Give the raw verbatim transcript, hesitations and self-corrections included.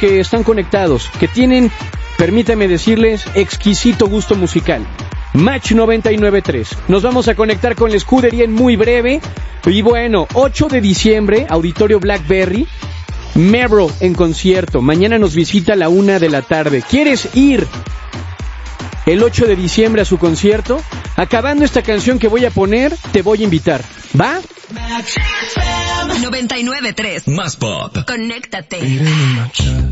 que están conectados, que tienen, permítame decirles, exquisito gusto musical. Match noventa y nueve punto tres. Nos vamos a conectar con la escudería en muy breve. Y bueno, ocho de diciembre, Auditorio Blackberry, Mero en concierto. Mañana nos visita a la una de la tarde. ¿Quieres ir el ocho de diciembre a su concierto? Acabando esta canción que voy a poner, te voy a invitar. ¿Va? noventa y nueve punto tres. Más pop. Conéctate. Beating in my chest.